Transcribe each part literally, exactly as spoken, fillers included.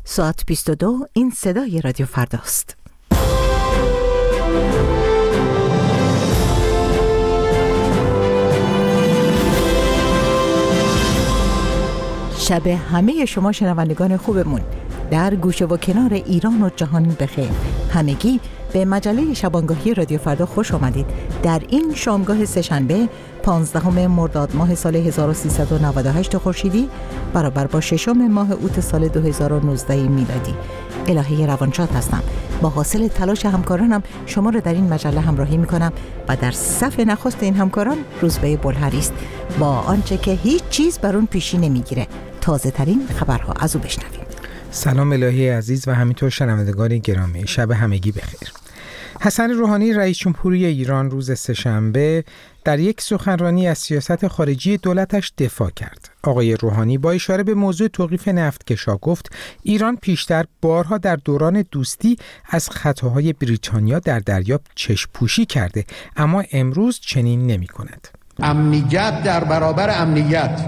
ساعت بیست و دو، این صدای رادیو فرداست. شب همه شما شنوندگان خوبمون در گوشه و کنار ایران و جهان بخیر. همگی به مجله شبانگاهی رادیو فردا خوش آمدید. در این شامگاه سه‌شنبه پانزدهم مرداد ماه سال هزار و سیصد و نود و هشت خورشیدی برابر با ششم ماه اوت سال دو هزار و نوزده میلادی. الهه روانشاد هستم. با حاصل تلاش همکارانم شما را در این مجله همراهی میکنم و در صف نخست این همکاران روزبه بلهری است. با آنچه که هیچ چیز بر اون پیشی نمیگیره، تازه ترین خبرها از او بشنویم. سلام الهه عزیز و همینطور شنوندگان گرامی، شب همگی بخیر. حسن روحانی رئیس جمهوری ایران روز سه‌شنبه در یک سخنرانی از سیاست خارجی دولتش دفاع کرد. آقای روحانی با اشاره به موضوع توقیف نفتکشا گفت ایران پیشتر بارها در دوران دوستی از خطاهای بریتانیا در دریا چشم پوشی کرده، اما امروز چنین نمی کند. امنیت در برابر امنیت،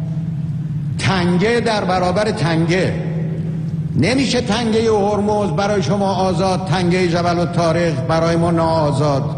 تنگه در برابر تنگه. نمیشه تنگه هرمز برای شما آزاد، تنگه جبل الطارق برای ما ناآزاد.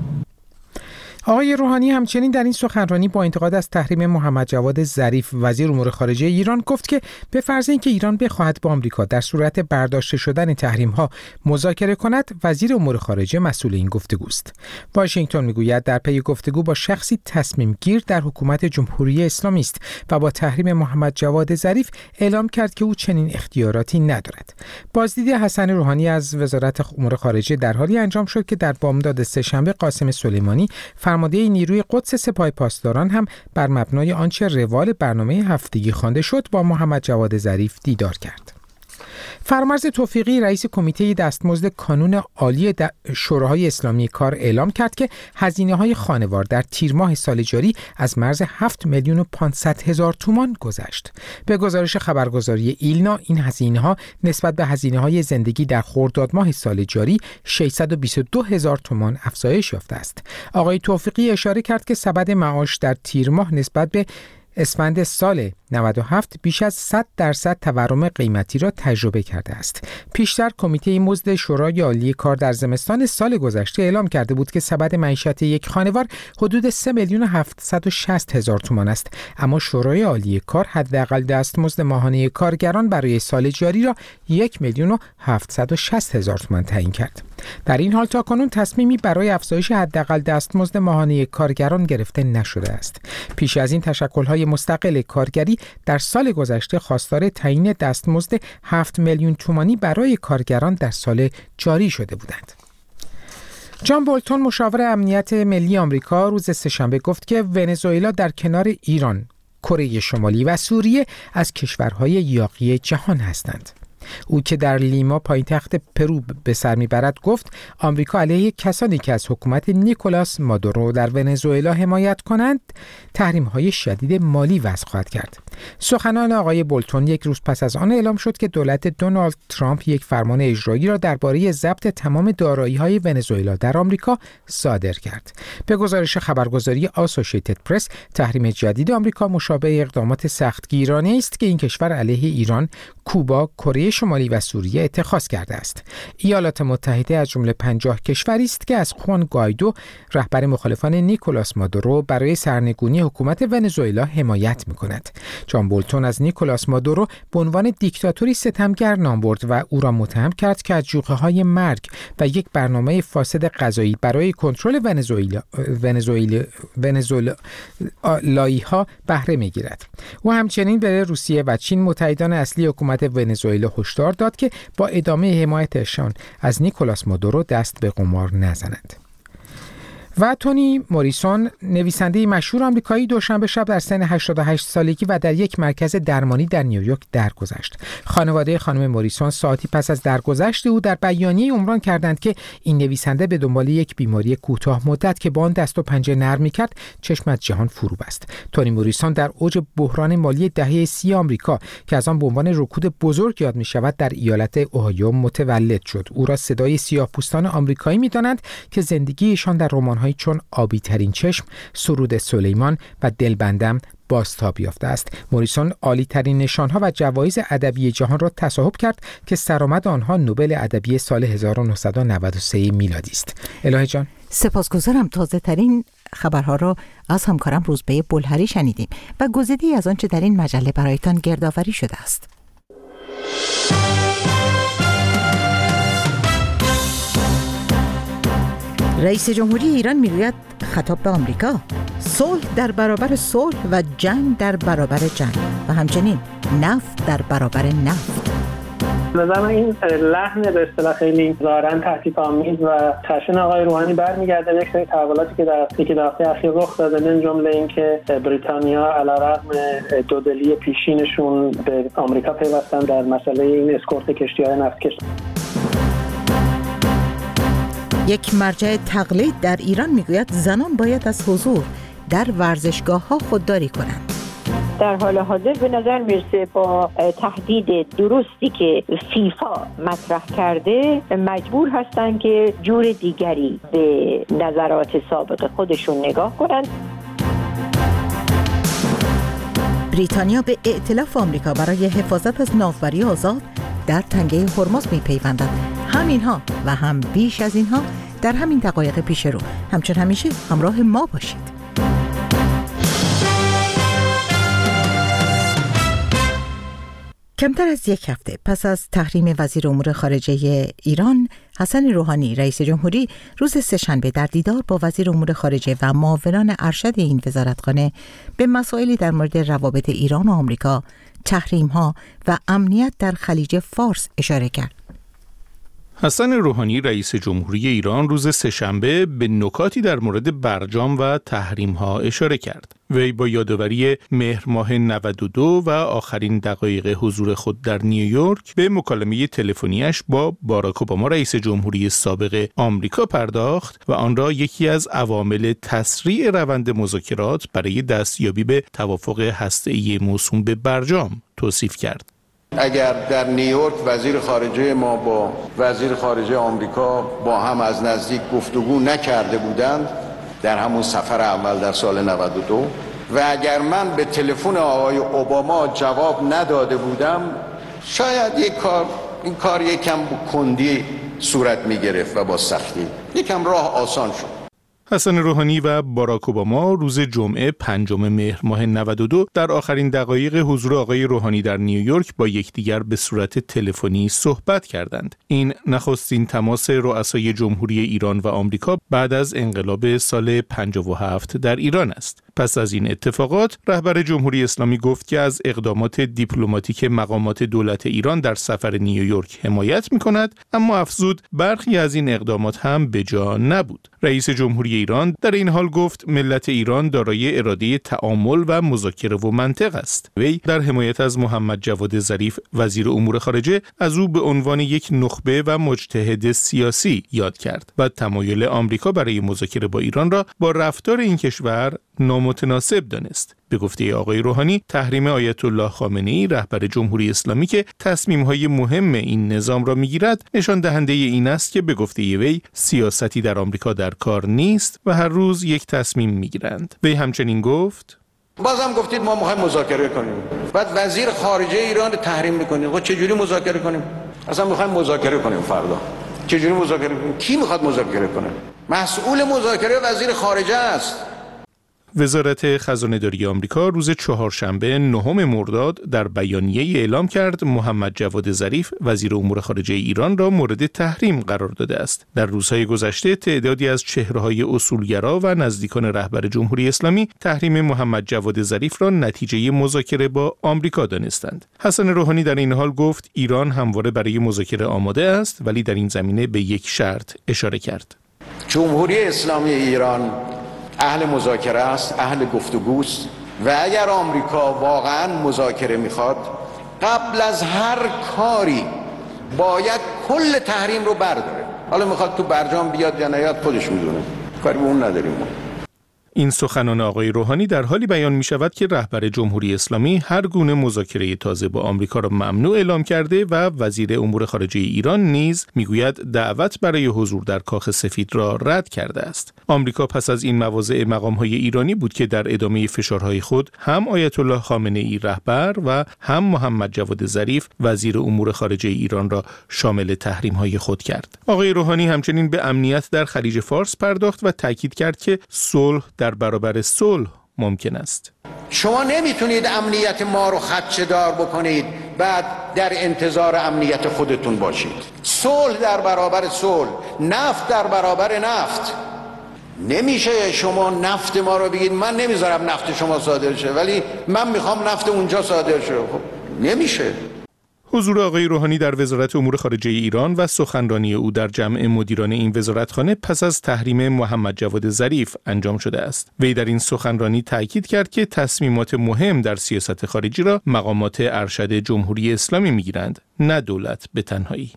آقای روحانی همچنین در این سخنرانی با انتقاد از تحریم محمد جواد ظریف وزیر امور خارجه ایران گفت که به فرض اینکه ایران بخواهد با آمریکا در صورت برداشته شدن تحریم‌ها مذاکره کند، وزیر امور خارجه مسئول این گفتگوست. واشنگتن میگوید در پی گفتگو با شخصی تصمیم گیر در حکومت جمهوری اسلامی است و با تحریم محمد جواد ظریف اعلام کرد که او چنین اختیاراتی ندارد. بازدید حسن روحانی از وزارت امور خارجه در حالی انجام شد که در بامداد سه‌شنبه قاسم سلیمانی فرمانده نیروی قدس سپاه پاسداران هم بر مبنای آنچه روال برنامه هفتگی خوانده شد با محمد جواد ظریف دیدار کرد. فرامرز توفیقی رئیس کمیته دستمزد کانون عالی شوراهای اسلامی کار اعلام کرد که هزینه‌های خانوار در تیر ماه سال جاری از مرز هفت میلیون و پانصد هزار تومان گذشت. به گزارش خبرگزاری ایلنا این هزینه‌ها نسبت به هزینه‌های زندگی در خرداد ماه سال جاری ششصد و بیست و دو هزار تومان افزایش یافته است. آقای توفیقی اشاره کرد که سبد معاش در تیر ماه نسبت به اسفند سال نود و هفت بیش از صد درصد تورم قیمتی را تجربه کرده است. پیشتر کمیته مزد شورای عالی کار در زمستان سال گذشته اعلام کرده بود که سبد معیشت یک خانوار حدود سه میلیون و هفتصد و شصت هزار تومان است، اما شورای عالی کار حداقل دستمزد ماهانه کارگران برای سال جاری را یک میلیون و هفتصد و شصت هزار تومان تعیین کرد. در این حال تاکنون تصمیمی برای افزایش حداقل دستمزد ماهانه کارگران گرفته نشده است. پیش از این تشکل‌های مستقل کارگری در سال گذشته خواستار تعیین دستمزد هفت میلیون تومانی برای کارگران در سال جاری شده بودند. جان بولتون مشاور امنیت ملی آمریکا روز سه‌شنبه گفت که ونزوئلا در کنار ایران، کره شمالی و سوریه از کشورهای یاغی جهان هستند. او که در لیما پایتخت پرو به سر میبرد گفت آمریکا علیه کسانی که از حکومت نیکولاس مادورو در ونزوئلا حمایت کنند تحریم‌های شدید مالی وضع خواهد کرد. سخنان آقای بولتون یک روز پس از آن اعلام شد که دولت دونالد ترامپ یک فرمان اجرایی را درباره ضبط تمام دارایی‌های ونزوئلا در آمریکا صادر کرد. به گزارش خبرگزاری آسوشیتد پرس، تحریم جدید آمریکا مشابه اقدامات سختگیرانه است که این کشور علیه ایران، کوبا، کره شمالی و سوریه اتخاذ کرده است. ایالات متحده از جمله پنجاه کشوری است که از خوان گایدو، رهبر مخالفان نیکولاس مادورو، برای سرنگونی حکومت ونزوئلا حمایت می‌کند. جان بولتون از نیکولاس مادورو به عنوان دیکتاتوری ستمگر نام برد و او را متهم کرد که از جوقه‌های مرگ و یک برنامه فاسد قضایی برای کنترل ونزوئلا ونزوئلا ونزوئلایی‌ها بهره می‌گیرد. او همچنین به روسیه و چین، متحدان اصلی حکومت ونزوئلا، هشدار داد که با ادامه حمایتشان از نیکولاس مادورو دست به قمار نزنند. و تونی موریسون، نویسنده مشهور آمریکایی، دوشنبه شب در سن هشتاد و هشت سالگی و در یک مرکز درمانی در نیویورک درگذشت. خانواده خانم موریسون ساعتی پس از درگذشت او در بیانیه عنوان کردند که این نویسنده به دنبال یک بیماری کوتاه مدت که با آن دست و پنجه نرم می‌کرد چشم از جهان فرو بست. تونی موریسون در اوج بحران مالی دهه سی آمریکا که از آن به عنوان رکود بزرگ یاد می‌شود در ایالت اوهایو متولد شد. او را صدای سیاه‌پوستان آمریکایی می‌دانند که زندگیشان در رمان‌های چون آبی ترین چشم، سرود سلیمان و دلبندم بازتاب یافته است. موریسون عالی ترین نشانها و جوایز ادبی جهان را تصاحب کرد که سرآمد آنها نوبل ادبی سال هزار و نهصد و نود و سه میلادی است. الهه جان، سپاسگزارم. تازه ترین خبرها را از همکارم روزبه بلهری شنیدیم و گزیده‌ای از آنچه در این مجله برایتان گردآوری شده است. رئیس جمهوری ایران میگوید خطاب به آمریکا: صلح در برابر صلح و جنگ در برابر جنگ و همچنین نفت در برابر نفت. نظر من این لحن به اصطلاح خیلی ظاهراً تهدیدآمیز و خشن آقای روحانی برمیگرده به یک سری تحولاتی که در یکی دو هفته اخیر رخ داده، من جمله اینکه بریتانیا علیرغم دودلی پیشینشون به آمریکا پیوستن در مسئله این اسکورت کشتی‌های نفتکش. یک مرجع تقلید در ایران میگوید زنان باید از حضور در ورزشگاه‌ها خودداری کنند. در حال حاضر به نظر میرسه با تهدید درستی که فیفا مطرح کرده مجبور هستن که جور دیگری به نظرات سابق خودشون نگاه کنند. بریتانیا به ائتلاف آمریکا برای حفاظت از ناوبری آزاد در تنگه هرمز میپیوندد. همینها و هم بیش از اینها در همین دقایق پیش رو. همچون همیشه همراه ما باشید. کمتر از یک هفته پس از تحریم وزیر امور خارجه ایران، حسن روحانی رئیس جمهوری روز سه‌شنبه در دیدار با وزیر امور خارجه و معاونان ارشد این وزارتخانه به مسائلی در مورد روابط ایران و آمریکا، تحریم‌ها و امنیت در خلیج فارس اشاره کرد. حسن روحانی رئیس جمهوری ایران روز سه‌شنبه به نکاتی در مورد برجام و تحریم‌ها اشاره کرد. وی با یادآوری مهر ماه نود و دو و آخرین دقایق حضور خود در نیویورک به مکالمه تلفنیش با باراک اوباما رئیس جمهوری سابق آمریکا پرداخت و آن را یکی از عوامل تسریع روند مذاکرات برای دستیابی به توافق هسته‌ای موسوم به برجام توصیف کرد. اگر در نیویورک وزیر خارجه ما با وزیر خارجه آمریکا با هم از نزدیک گفتگو نکرده بودند در همون سفر اول در سال نود و دو و اگر من به تلفن آقای اوباما جواب نداده بودم، شاید یک کار این کار یکم کندی صورت می گرفت و با سختی یکم راه آسان شد. حسن روحانی و باراک اوباما روز جمعه پنجم مهر ماه نود و دو در آخرین دقایق حضور آقای روحانی در نیویورک با یکدیگر به صورت تلفنی صحبت کردند. این نخستین تماس رؤسای جمهوری ایران و آمریکا بعد از انقلاب سال پنجاه و هفت در ایران است. پس از این اتفاقات، رهبر جمهوری اسلامی گفت که از اقدامات دیپلماتیک مقامات دولت ایران در سفر نیویورک حمایت می‌کند، اما افزود برخی از این اقدامات هم به جا نبود. رئیس جمهوری ایران در این حال گفت ملت ایران دارای اراده تعامل و مذاکره و منطق است. وی در حمایت از محمد جواد ظریف وزیر امور خارجه از او به عنوان یک نخبه و مجتهد سیاسی یاد کرد و تمایل آمریکا برای مذاکره با ایران را با رفتار این کشور نامتناسب دانست. به گفته آقای روحانی، تحریم آیت الله خامنه‌ای رهبر جمهوری اسلامی که تصمیم‌های مهم این نظام را می‌گیرد، نشان دهنده این است که به گفته وی سیاستی در آمریکا در کار نیست و هر روز یک تصمیم می‌گیرند. وی همچنین گفت: بازم گفتید ما می‌خوایم مذاکره کنیم، بعد وزیر خارجه ایران رو تحریم می‌کنید. خب چه جوری مذاکره کنیم؟ اصلا می‌خوایم مذاکره کنیم فردا. چه جوری مذاکره کنیم؟ کی می‌خواد مذاکره کنه؟ مسئول مذاکره وزیر خارجه است. وزارت خزانه‌داری آمریکا روز چهارشنبه نهم مرداد در بیانیه‌ای اعلام کرد محمد جواد ظریف وزیر امور خارجه ایران را مورد تحریم قرار داده است. در روزهای گذشته تعدادی از چهره‌های اصولگرا و نزدیکان رهبر جمهوری اسلامی تحریم محمد جواد ظریف را نتیجه مذاکره با آمریکا دانستند. حسن روحانی در این حال گفت ایران همواره برای مذاکره آماده است، ولی در این زمینه به یک شرط اشاره کرد. جمهوری اسلامی ایران اهل مذاکره است، اهل گفتگوست و اگر آمریکا واقعا مذاکره میخواد، قبل از هر کاری باید کل تحریم رو برداره. حالا میخواد تو برجام بیاد یا نیاد خودش میدونه، کاری به اون نداریم ما. این سخنان آقای روحانی در حالی بیان می شود که رهبر جمهوری اسلامی هر گونه مذاکره تازه با آمریکا را ممنوع اعلام کرده و وزیر امور خارجه ایران نیز میگوید دعوت برای حضور در کاخ سفید را رد کرده است. آمریکا پس از این مواضع مقام‌های ایرانی بود که در ادامه فشارهای خود هم آیت الله خامنه‌ای رهبر و هم محمد جواد ظریف وزیر امور خارجه ایران را شامل تحریم‌های خود کرد. آقای روحانی همچنین به امنیت در خلیج فارس پرداخت و تاکید کرد که صلح در برابر صلح ممکن است. شما نمیتونید امنیت ما رو خدشه‌دار بکنید بعد در انتظار امنیت خودتون باشید. صلح در برابر صلح، نفت در برابر نفت. نمیشه شما نفت ما رو بگید من نمیذارم نفت شما صادر شه ولی من میخوام نفت اونجا صادر شه. خب نمیشه. حضور آقای روحانی در وزارت امور خارجه ایران و سخنرانی او در جمع مدیران این وزارتخانه پس از تحریم محمد جواد ظریف انجام شده است. وی در این سخنرانی تاکید کرد که تصمیمات مهم در سیاست خارجی را مقامات ارشد جمهوری اسلامی میگیرند، نه دولت به تنهایی.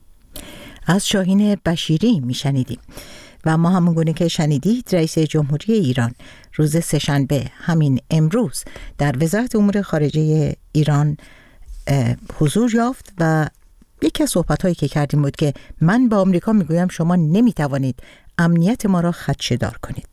از شاهین بشیری میشنیدیم. و ما همون گونه که شنیدید رئیس جمهوری ایران روز سه‌شنبه همین امروز در وزارت امور خارجه ایران حضور یافت و یکی از صحبت‌هایی که کردیم بود که من با آمریکا میگویم شما نمیتوانید امنیت ما را خدشه‌دار کنید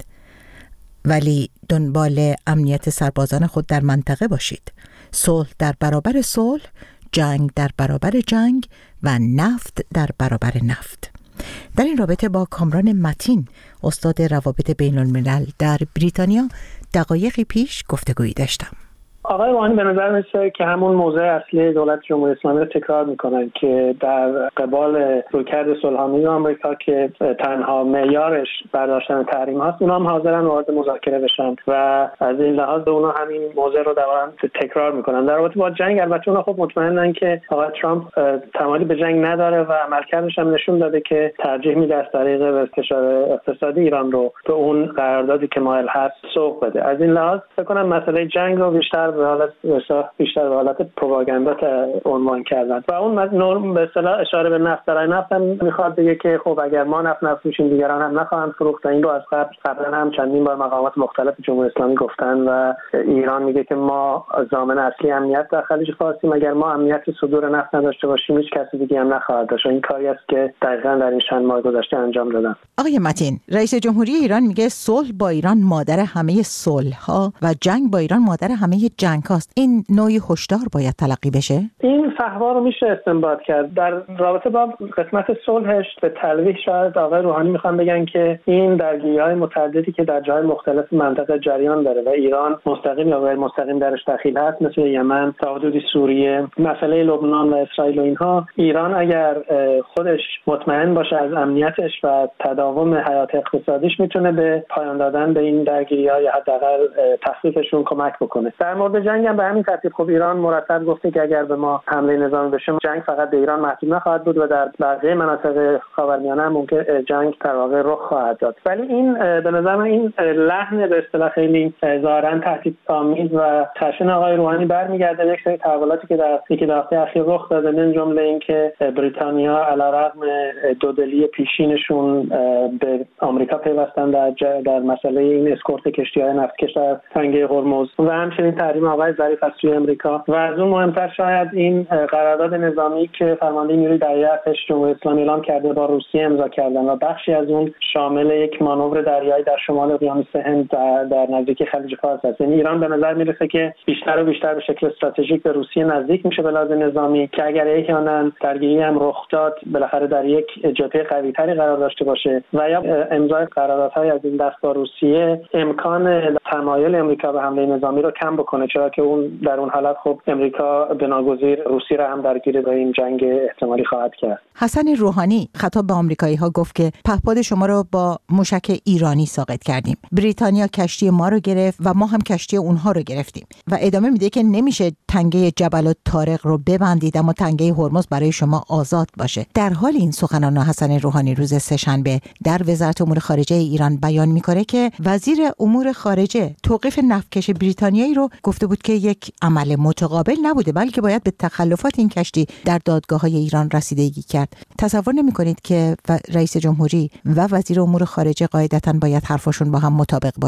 ولی دنبال امنیت سربازان خود در منطقه باشید. صلح در برابر صلح، جنگ در برابر جنگ و نفت در برابر نفت. در این رابطه با کامران متین استاد روابط بین الملل در بریتانیا دقایقی پیش گفتگویی داشتم. آقای روحانی به نظر میسه که همون موضع اصلی دولت جمهوری اسلامی رو تکرار میکنن که در قبال رویکرد صلح‌آمیز آمریکا که تنها معیارش برداشتن تحریم هاست، اونا هم حاضرن وارد مذاکره بشن و از این لحاظ اونا همین موضع رو دوباره تکرار میکنن. در رابطه با جنگ البته اونا خب مطمئنن که آقای ترامپ تمایلی به جنگ نداره و عملکردش هم نشون داده که ترجیح میده از طریق استشار اقتصادی ایران رو به اون قراردادی که مایل هست سوق بده. از این لحاظ فکر کنم مسئله جنگ رو بیشتر به حالت بیشتر به حالت پروپاگاندا عنوان کردن و اون نرم به اصطلاح اشاره به نفت در نفت هم میخواد بگه که خب اگر ما نفت نفروشیم دیگران هم نخواهند فروخت. این رو از قبل قبلا هم چندین بار مقامات مختلف جمهوری اسلامی گفتن و ایران میگه که ما ضامن اصلی امنیت در خلیج فارسیم، اگر ما امنیت صدور نفت نداشته باشیم هیچ کسی دیگه هم نخواهد داشت. این کاری است که دقیقاً در این چند ماه گذشته انجام دادن. آقای متین، رئیس جمهوری ایران میگه صلح با ایران مادر همه صلح‌ها و جنگ با ایران مادر همه جنگ‌ها. این نوعی هشدار باید تلقی بشه؟ این فحوا رو میشه استنباط کرد. در رابطه با قسمت صلحش به تلویح شاید آقای روحانی میخوان بگن که این درگیری‌های متعددی که در جای مختلف منطقه جریان داره و ایران مستقیم یا غیر مستقیم درش دخیل هست، مثل یمن، تا حدود سوریه، مسئله لبنان و اسرائیل و اینها، ایران اگر خودش مطمئن باشه از امنیتش و تداوم حیات اقتصادیش میتونه به پایان دادن به این درگیری‌ها یا حداقل تخفیفشون کمک بکنه. در مورد جنگ هم به همین ترتیب خب ایران مرتب گفته که اگر به ما حمله نظامی بشه جنگ فقط به ایران محدود نخواهد بود و در بقیه مناطق خاورمیانه هم ممکن جنگ در واقع رخ خواهد داد. ولی این به نظر من این لحن به اصطلاح خیلی ظاهرا تهدیدآمیز و خشن آقای روحانی برمیگرده یک سری تحولاتی که در یک هفته اخیر رخ داده، من جمله اینکه بریتانیا علیرغم دودلی پیشینشون به آمریکا پیوستن در در مسئله این اسکورت کشتی‌های نفتکش در تنگه هرمز و همچنین تحریم آقای ظریف از سوی امریکا و از اون مهمتر شاید این قرارداد نظامی که فرمانده نیروی دریایی ارتش جمهوری اسلامی اعلام کرده با روسیه امضا کردن و بخشی از اون شامل یک مانور دریایی در شمال اقیانوس هند در, در نزدیکی خلیج فارس است. یعنی ایران به نظر میرسه که بیشتر و بیشتر به شکل استراتژیک به روسیه نزدیک میشه به لحاظ نظامی که اگر احیانا درگیری هم رخ داد بالاخره در یک جبهه قوی‌تری قرار داشته باشه و یا امضای قراردادهای از این دست با روسیه امکان تمایل امریکا به حمله نظامی رو کم بکنه، چرا که اون در اون حالت خب امریکا بناگزیر روسیه را هم درگیر به این جنگ احتمالی خواهد کرد. حسن روحانی خطاب به آمریکایی‌ها گفت که پهپاد شما رو با موشک ایرانی ساقط کردیم. بریتانیا کشتی ما رو گرفت و ما هم کشتی اونها رو گرفتیم. و ادامه میده که نمیشه تنگه جبل الطارق رو ببندید اما تنگه هرمز برای شما آزاد باشه. در حال این سخنان حسن روحانی روز سه‌شنبه در وزارت امور خارجه ایران بیان میکنه که وزیر امور خارجه توقیف نفتکش بریتانیایی رو گفته بود که یک عمل متقابل نبوده بلکه باید به تخلفات این کشتی در دادگاه‌های ایران رسیدگی کرد. تصور نمی‌کنید که رئیس جمهوری و وزیر امور خارجه قاعدتاً باید حرفشون با هم مطابق باشه؟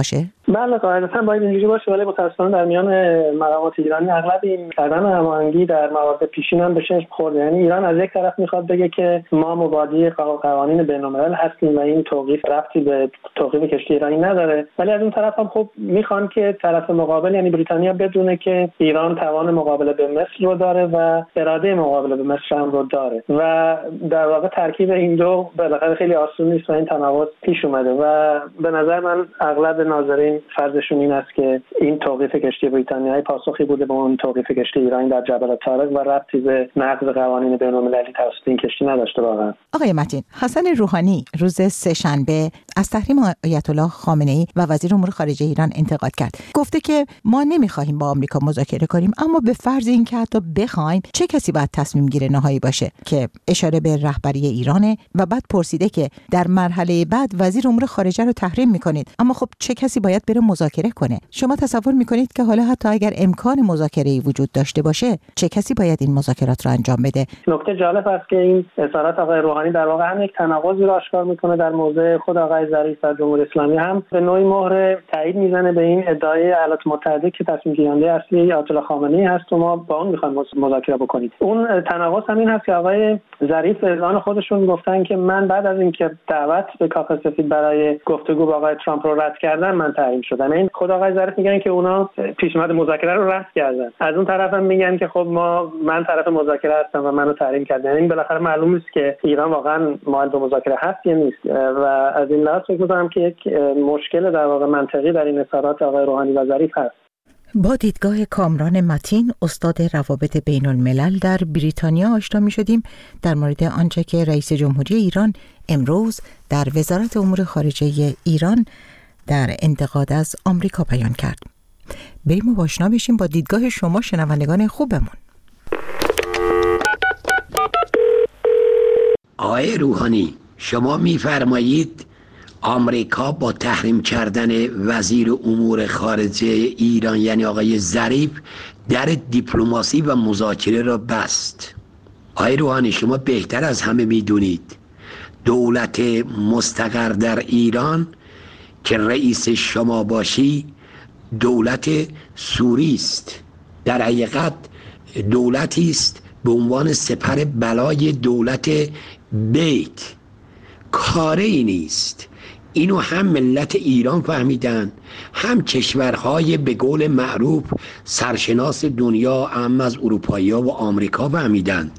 بله قاعدتا باید اینجوری باشه، ولی متأسفانه در میان مقامات ایرانی اغلب این عدم هماهنگی در موارد پیشین هم به چشم خورده. یعنی ایران از یک طرف میخواد بگه که ما مبادی قوانین بین‌الملل هستیم و این توقیف ربطی به توقیف کشتی ایرانی نداره، ولی از اون طرف هم خب میخوان که طرف مقابل یعنی بریتانیا بدونه که ایران توان مقابله به مصر رو داره و اراده مقابله به مصر هم رو داره و در واقع ترکیب این دو بالاخره خیلی آسون نیست و این تناقض پیش اومده و به نظر من اغلب ناظرین فرضشون این است که این توقیف کشتی بریتانیایی پاسخی بوده به اون توقیف کشتی ایرانی در جبل الطارق و ربطی به نقض قوانین بین‌المللی توسط این کشتی نداشته. واقعا آقای متین، حسن روحانی روز سه‌شنبه از تحریم آیت الله خامنه‌ای و وزیر امور خارجه ایران انتقاد کرد. گفته که ما نمی‌خوایم با آمریکا مذاکره کنیم، اما به فرض اینکه حتی بخوایم چه کسی باید تصمیم گیره نهایی باشه، که اشاره به رهبری ایرانه و بعد پرسیده که در مرحله بعد وزیر امور خارجه رو تحریم می‌کنید، اما خب چه کسی باید بره مذاکره کنه؟ شما تصور می‌کنید که حالا حتی اگر امکان مذاکره‌ای وجود داشته باشه، چه کسی باید این مذاکرات رو انجام بده؟ نکته جالب است که این اظهارات آقای روحانی در واقع هم یک تناقضی رو آشکار می‌کنه در موضع خود آقای ظریف و جمهوری اسلامی، هم به نوعی مهر تایید میزنه به این ادعای ایالات متحده که تصمیم گیرنده اصلی آیت الله خامنه‌ای هست و ما با اون می‌خوایم مذاکره بکنیم. اون تناقض هم این هست که آقای ظریف به اذعان خودشون گفتن که من بعد از اینکه دعوت به کاخ سفید برای گفتگو با آقای ترامپ رو رد کردن من تحریم شدم. این خود آقای ظریف میگن که اونا پیشنهاد مذاکره رو رد کردن، از اون طرف هم میگن که خب ما من طرف مذاکره هستم و منو تحریم کردن. این بالاخره معلوم نیست که ایران واقعا مایل به مذاکره هست یا نیست و از این لحاظ فکر می‌کنم که یک مشکل در واقع منطقی در این اظهارات آقای روحانی و ظریف هست. با دیدگاه کامران متین، استاد روابط بین الملل در بریتانیا آشنا می شدیم در مورد آنچه که رئیس جمهوری ایران امروز در وزارت امور خارجه ایران در انتقاد از آمریکا بیان کرد. بریم و آشنا بشیم با دیدگاه شما شنوندگان خوبمون. آقای روحانی، شما می‌فرمایید آمریکا با تحریم کردن وزیر امور خارجه ایران یعنی آقای ظریف در دیپلماسی و مذاکره را بست. آقای روحانی، شما بهتر از همه میدونید دولت مستقر در ایران که رئیس شما باشی دولت سوری است، در حقیقت دولتی است به عنوان سپر بلای دولت بیت. کاری نیست. اینو هم ملت ایران فهمیدن، هم کشورهای به قول معروف سرشناس دنیا، هم از اروپایی‌ها و آمریکا فهمیدن.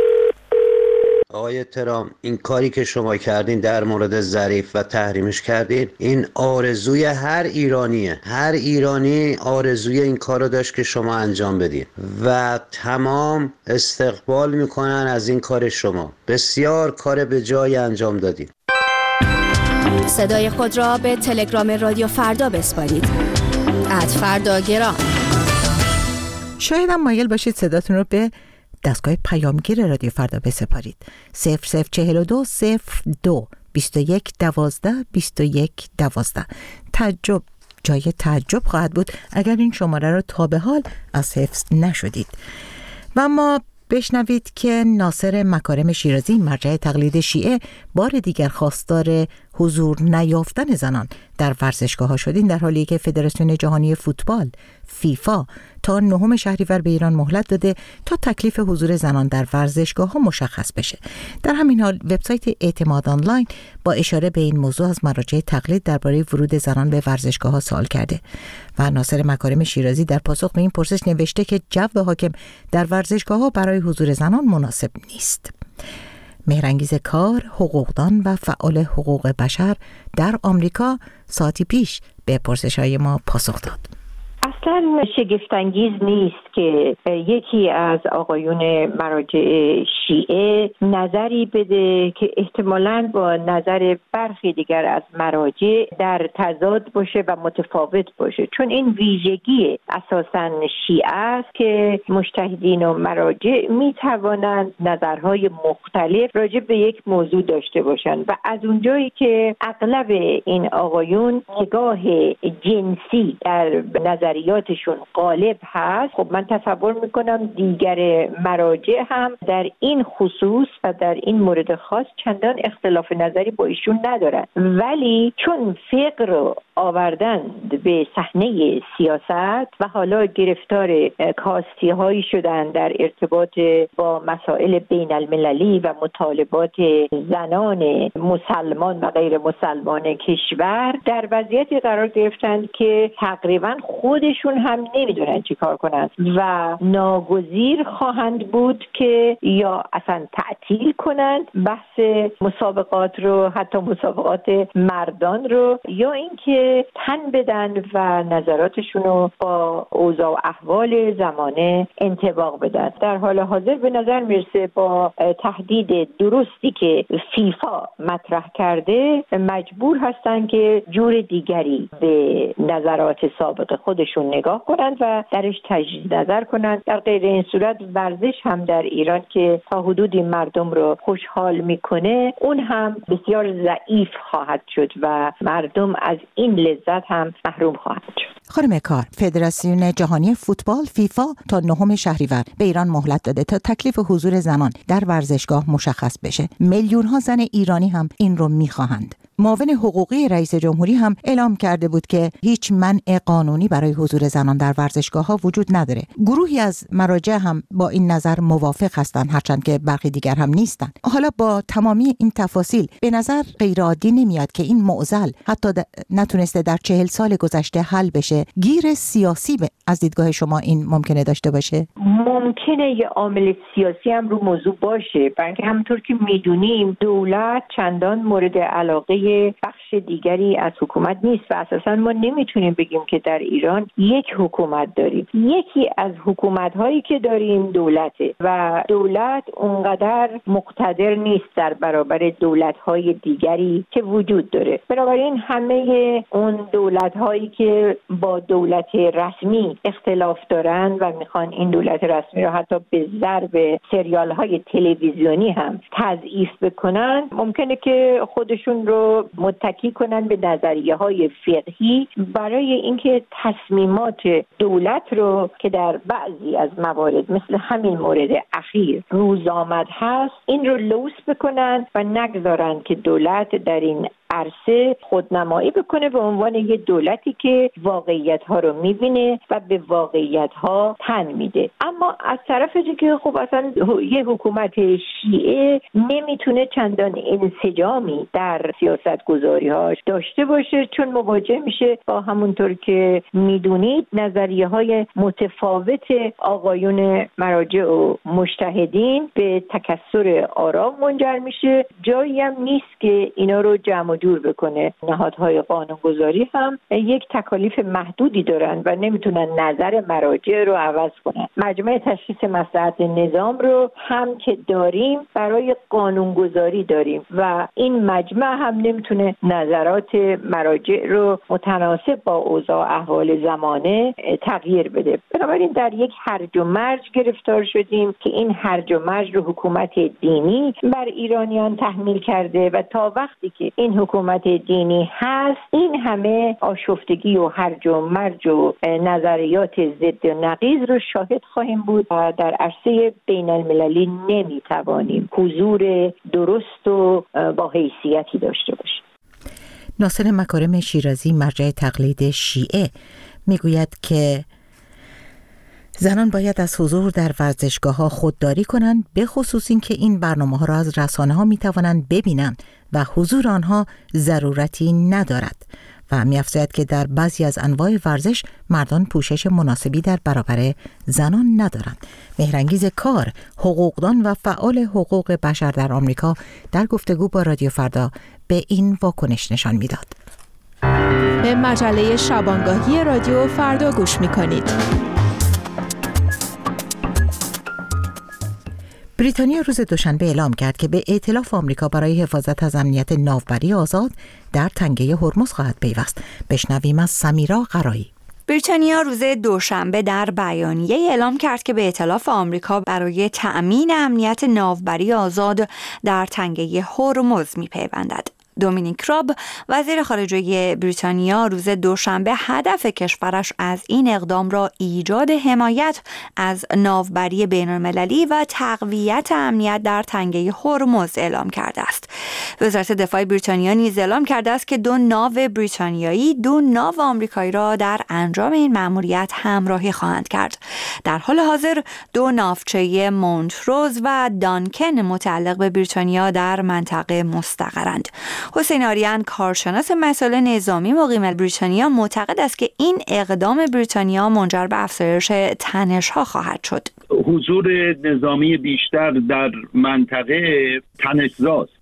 آقای ترامپ، این کاری که شما کردین در مورد ظریف و تحریمش کردین، این آرزوی هر ایرانیه. هر ایرانی آرزوی این کارو داشت که شما انجام بدین و تمام استقبال میکنن از این کار شما. بسیار کار به جای انجام دادین. صدای خود را به تلگرام رادیو فردا بسپارید. ات فردا گرام. شاید هم مایل باشید صداتون رو به دستگاه پیامگیر رادیو فردا بسپارید. صفر صفر چهل و دو صفر دو بیست و یک دوازده بیست و یک دوازده. تعجب جای تعجب خواهد بود اگر این شماره رو تا به حال از حفظ نشدید. و ما بشنوید که ناصر مکارم شیرازی، مرجع تقلید شیعه، بار دیگر خواستار حضور نیافتن زنان در ورزشگاه‌ها شدین، در حالی که فدراسیون جهانی فوتبال فیفا تا نهم شهریور به ایران مهلت داده تا تکلیف حضور زنان در ورزشگاه‌ها مشخص بشه. در همین حال وبسایت اعتماد آنلاین با اشاره به این موضوع از مراجع تقلید درباره ورود زنان به ورزشگاه‌ها سوال کرده و ناصر مکارم شیرازی در پاسخ به این پرسش نوشته که جو حاکم در ورزشگاه‌ها برای حضور زنان مناسب نیست. مهرانگیز کار، حقوقدان و فعال حقوق بشر در آمریکا ساعتی پیش به پرسش‌های ما پاسخ داد. اصلا شگفت‌انگیز نیست که یکی از آقایون مراجع شیعه نظری بده که احتمالاً با نظر برخی دیگر از مراجع در تضاد باشه و متفاوت باشه، چون این ویژگی اساساً شیعه است که مجتهدین و مراجع می توانند نظرهای مختلف راجع به یک موضوع داشته باشند و از اونجایی که اغلب این آقایون نگاه جنسی در نظریات نظریاتشون غالب هست، خب من تصور میکنم دیگر مراجع هم در این خصوص و در این مورد خاص چندان اختلاف نظری با ایشون ندارن، ولی چون فقه رو آوردن به صحنه سیاست و حالا گرفتار کاستی هایی شدن در ارتباط با مسائل بین المللی و مطالبات زنان مسلمان و غیر مسلمان کشور، در وضعیتی قرار گرفتن که تقریبا خودشون هم نمیدونن چی کار کنن و ناگزیر خواهند بود که یا اصلا تعطیل کنند بحث مسابقات رو، حتی مسابقات مردان رو، یا اینکه تن بدن و نظراتشون رو با اوضاع و احوال زمانه انطباق بدن. در حال حاضر به نظر میرسه با تهدید درستی که فیفا مطرح کرده مجبور هستن که جور دیگری به نظرات سابق خودشون نگاه کنند و درش تجدید نظر کنند. در غیر این صورت ورزش هم در ایران که تا حدودی مردم رو خوشحال میکنه اون هم بسیار ضعیف خواهد شد و مردم از این لذت هم محروم خواهد شد. خانم کار، فدراسیون جهانی فوتبال فیفا تا نهم شهریور به ایران مهلت داده تا تکلیف حضور زنان در ورزشگاه مشخص بشه. میلیون ها زن ایرانی هم این رو میخواهند. معاون حقوقی رئیس جمهوری هم اعلام کرده بود که هیچ منع قانونی برای حضور زنان در ورزشگاه‌ها وجود نداره. گروهی از مراجع هم با این نظر موافق هستند، هرچند که برخی دیگر هم نیستند. حالا با تمامی این تفاصیل به نظر غیرعادی نمیاد که این معضل حتی نتونسته در چهل سال گذشته حل بشه. گیر سیاسی از دیدگاه شما این ممکنه داشته باشه؟ ممکنه یه عامل سیاسی هم رو موضوع باشه، برای همونطور که میدونیم دولت چندان مورد علاقه بخش دیگری از حکومت نیست و اساسا ما نمیتونیم بگیم که در ایران یک حکومت داریم. یکی از حکومت‌هایی که داریم دولته و دولت اونقدر مقتدر نیست در برابر دولت‌های دیگری که وجود داره. بنابراین همه اون دولت‌هایی که با دولت رسمی اختلاف دارن و میخوان این دولت رسمی رو حتی به ضرب سریال‌های تلویزیونی هم تضعیف بکنن، ممکنه که خودشون رو متکی کنن به نظریه‌های فقهی برای اینکه تصمیمات دولت رو که در بعضی از موارد مثل همین مورد اخیر روز آمد هست این رو لوث بکنن و نگذارن که دولت در این عرصه خودنمایی بکنه به عنوان یه دولتی که واقعیت‌ها رو می‌بینه و به واقعیت‌ها تن میده. اما از طرف دیگه خب اصلا یه حکومت شیعه نمیتونه چندان انسجامی در سیاست‌گذاری‌هاش داشته باشه، چون مواجه میشه با همونطور که میدونید نظریه‌های متفاوت آقایون مراجع و مجتهدین به تکثر آرا منجر میشه. جایی هم نیست که اینا رو جمع جور بکنه. نهادهای قانونگذاری هم یک تکالیف محدودی دارن و نمیتونن نظر مراجع رو عوض کنن. مجمع تشخیص مصلحت نظام رو هم که داریم برای قانونگذاری داریم و این مجمع هم نمیتونه نظرات مراجع رو متناسب با اوضاع احوال زمانه تغییر بده. بنابراین در یک هرج و مرج گرفتار شدیم که این هرج و مرج رو حکومت دینی بر ایرانیان تحمیل کرده و تا وقتی که این حکومت دینی هست این همه آشفتگی و هرج و مرج و نظریات ضد و نقیض رو شاهد خواهیم بود و در عرصه بین المللی نمیتوانیم حضور درست و با حیثیتی داشته باشیم. ناصر مکارم شیرازی، مرجع تقلید شیعه، میگوید که زنان باید از حضور در ورزشگاه‌ها خودداری کنند، به خصوص این که این برنامه‌ها را از رسانه‌ها می‌توانند ببینند و حضور آنها ضرورتی ندارد و می‌افزاید که در بعضی از انواع ورزش مردان پوشش مناسبی در برابر زنان ندارند. مهرانگیز کار، حقوقدان و فعال حقوق بشر در آمریکا، در گفتگو با رادیو فردا به این واکنش نشان می‌داد. به مجله شبانگاهی رادیو فردا گوش می‌کنید. بریتانیا روز دوشنبه اعلام کرد که به ائتلاف آمریکا برای حفاظت از امنیت ناوبری آزاد در تنگه هرمز خواهد پیوست. بشنویم از سمیرا قرایی. بریتانیا روز دوشنبه در بیانیه اعلام کرد که به ائتلاف آمریکا برای تأمین امنیت ناوبری آزاد در تنگه هرمز می‌پیوندد. دومینیک راب وزیر خارجه بریتانیا روز دوشنبه هدف کشورش از این اقدام را ایجاد حمایت از ناوبری بین‌المللی و تقویت امنیت در تنگه هرمز اعلام کرده است. وزارت دفاع بریتانیا نیز اعلام کرده است که دو ناو بریتانیایی دو ناو آمریکایی را در انجام این مأموریت همراهی خواهند کرد. در حال حاضر دو ناوچه مونتروز و دانکن متعلق به بریتانیا در منطقه مستقرند. حسین آریان کارشناس مسائل نظامی مقیم بریتانیا معتقد است که این اقدام بریتانیا منجر به افزایش تنش‌ها خواهد شد. حضور نظامی بیشتر در منطقه تنش‌زاست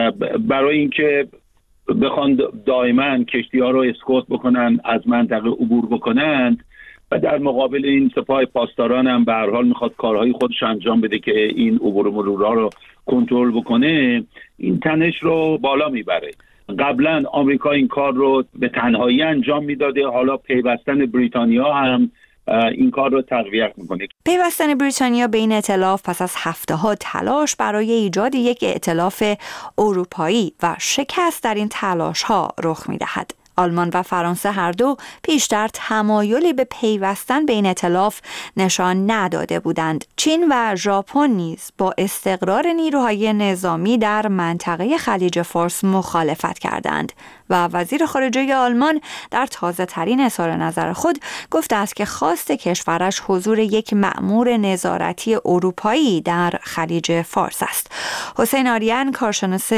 برای اینکه بخوان دائما کشتی‌ها رو اسکورت بکنن، از منطقه عبور بکنند و در مقابل این سپاه پاسداران هم به هر حال میخواد کارهای خودش انجام بده که این عبور و مرورها رو کنترل بکنه. این تنش رو بالا میبره. قبلا آمریکا این کار رو به تنهایی انجام میداده، حالا پیوستن بریتانیا هم این کار رو تقویت میکنه. پیوستن بریتانیا به این ائتلاف پس از هفته‌ها تلاش برای ایجاد یک ائتلاف اروپایی و شکست در این تلاش‌ها رخ میدهد. آلمان و فرانسه هر دو پیشتر تمایلی به پیوستن به این ائتلاف نشان نداده بودند. چین و ژاپن نیز با استقرار نیروهای نظامی در منطقه خلیج فارس مخالفت کردند و وزیر خارجه آلمان در تازه ترین اظهار نظر خود گفته است که خواست کشورش حضور یک مأمور نظارتی اروپایی در خلیج فارس است. حسین آریان کارشناس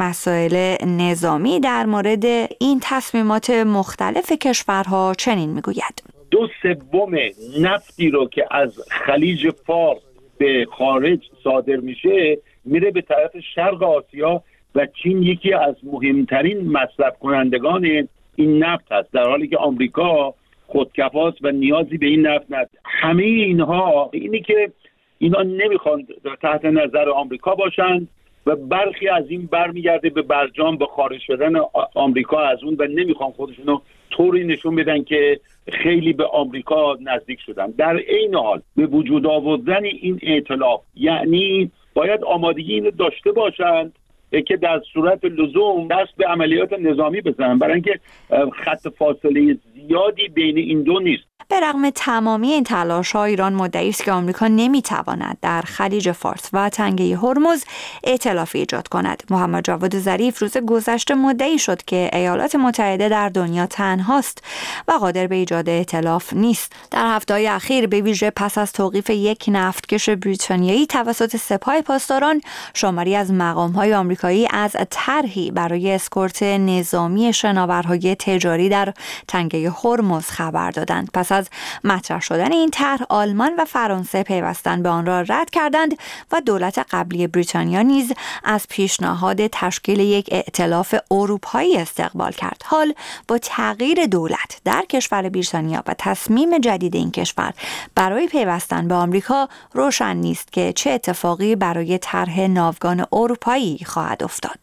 مسائل نظامی در مورد این تصمیمات مختلف کشورها چنین میگوید: دو سوم نفتی رو که از خلیج فارس به خارج صادر میشه میره به طرف شرق آسیا و چین یکی از مهمترین مصرف کنندگان این نفت هست، در حالی که آمریکا خودکفاست و نیازی به این نفت نداره. همه اینها اینی که اینا نمیخوان تحت نظر آمریکا باشند و برخی از این برمیگرده به برجام به خارج شدن آمریکا از اون و نمیخوان خودشونو طوری نشون بدن که خیلی به آمریکا نزدیک شدن. در این حال به وجود آوردن این ائتلاف یعنی باید آمادگی اینو داشته باشند که در صورت لزوم دست به عملیات نظامی بزنن، برای اینکه خط فاصله زیادی بین این دو نیست. به رغم تمامی این تلاش‌ها ایران مدعی است که آمریکا نمی‌تواند در خلیج فارس و تنگه هرمز ائتلافی ایجاد کند. محمد جواد ظریف روز گذشته مدعی شد که ایالات متحده در دنیا تنهاست و قادر به ایجاد ائتلاف نیست. در هفته‌های اخیر به ویژه پس از توقیف یک نفتکش بریتانیایی توسط سپاه پاسداران، شماری از مقام‌های آمریکایی از طرحی برای اسکورت نظامی شناورهای تجاری در تنگه هرمز خبر دادند. پس از مطرح شدن این طرح، آلمان و فرانسه پیوستن به آن را رد کردند و دولت قبلی بریتانیا نیز از پیشنهاد تشکیل یک ائتلاف اروپایی استقبال کرد. حال با تغییر دولت در کشور بریتانیا و تصمیم جدید این کشور برای پیوستن به آمریکا، روشن نیست که چه اتفاقی برای طرح ناوگان اروپایی خواهد افتاد.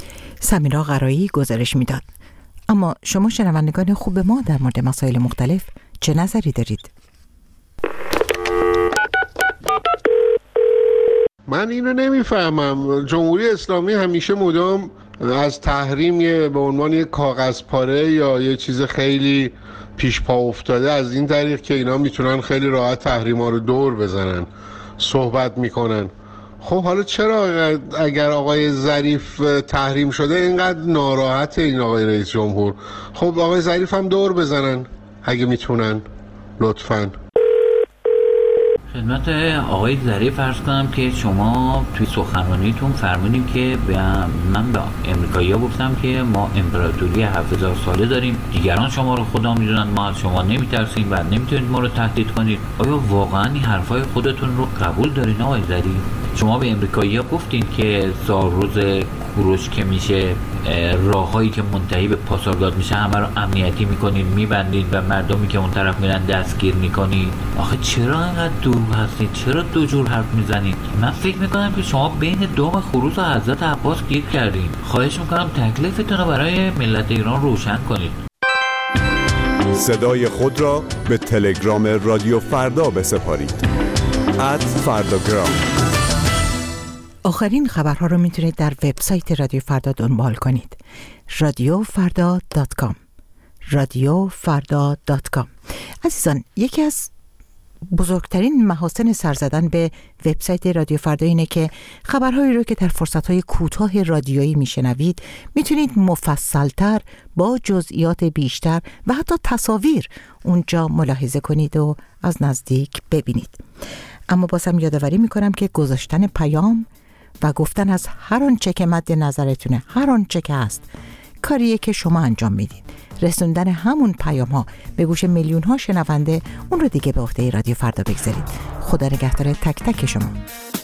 سمیرا قرایی گزارش میداد. اما شما شنوندگان خوب ما در مورد مسائل مختلف چه نظری دارید؟ من اینو نمیفهمم. جمهوری اسلامی همیشه مدام از تحریم به عنوان یک کاغذ پاره یا یه چیز خیلی پیش پا افتاده از این طریق که اینا میتونن خیلی راحت تحریما رو دور بزنن صحبت میکنن. خب حالا چرا اگر آقای ظریف تحریم شده اینقدر ناراحت این آقای رئیس جمهور؟ خب آقای ظریف هم دور بزنن اگه میتونن، لطفاً. خدمت آقای ظریف عرض کنم که شما توی سخنرانیتون فرمودین که من به امریکایی‌ها گفتم که ما امپراتوری هفت هزار ساله داریم، دیگران شما رو خدا میدونن، ما از شما نمیترسیم و نمیتونید ما رو تهدید کنید. آیا واقعا این حرفای خودتون رو قبول دارین آقای ظریف؟ شما به امریکایی‌ها گفتین که سالروز کوروش که میشه راههایی که منتهی به پاسارگاد میشه همه رو امنیتی میکنین، میبندین و مردمی که اون طرف میرن دستگیر میکنین. آخه چرا اینقدر دور هستید؟ چرا دو جور حرف میزنید؟ من فکر میکنم که شما بین دام خروس و حضرت عباس گیر کردین. خواهش میکنم تکلیفتون رو برای ملت ایران روشن کنید. صدای خود را به تلگرام رادیو فردا بسپارید. ات فرداگرام. آخرین خبرها رو میتونید در وبسایت رادیو فردا دنبال کنید. رادیو فردا دات کام رادیو فردا دات کام. عزیزان، یکی از بزرگترین محاسن سر زدن به وبسایت رادیو فردا اینه که خبرهایی رو که در فرصتهای کوتاه رادیویی میشنوید میتونید مفصلتر با جزئیات بیشتر و حتی تصاویر اونجا ملاحظه کنید و از نزدیک ببینید. اما بازم یادآوری میکنم که گذاشتن پیام و گفتن از هر آنچه که مد نظرتونه، هر آنچه که هست، کاریه که شما انجام میدید. رسوندن همون پیام ها به گوش میلیون ها شنونده، اون رو دیگه به عهده رادیو فردا بگذارید. خدا نگهدار تک تک شما.